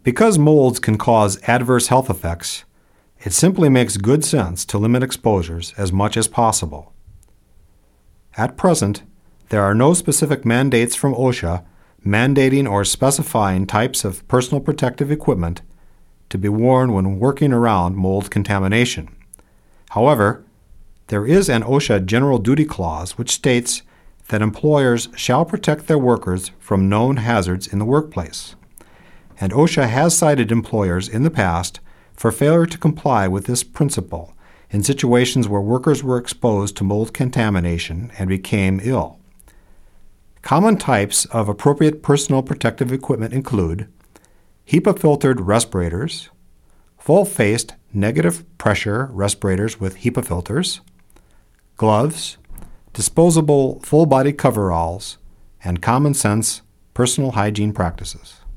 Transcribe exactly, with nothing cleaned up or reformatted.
Because molds can cause adverse health effects, it simply makes good sense to limit exposures as much as possible. At present, there are no specific mandates from OSHA mandating or specifying types of personal protective equipment to be worn when working around mold contamination. However, there is an OSHA General Duty Clause which states that employers shall protect their workers from known hazards in the workplace. And OSHA has cited employers in the past for failure to comply with this principle in situations where workers were exposed to mold contamination and became ill. Common types of appropriate personal protective equipment include HEPA-filtered respirators, full-faced negative pressure respirators with HEPA filters, gloves, disposable full-body coveralls, and common-sense personal hygiene practices.